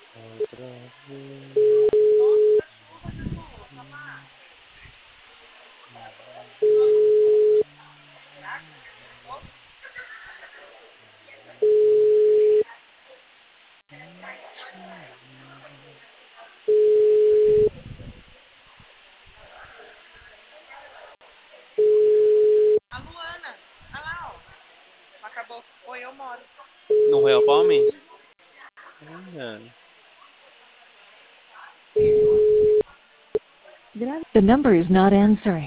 Outra vez. A Luana. Olha lá, ó. Acabou. Oi, eu moro. No Royal Palm? Olha. The number is not answering.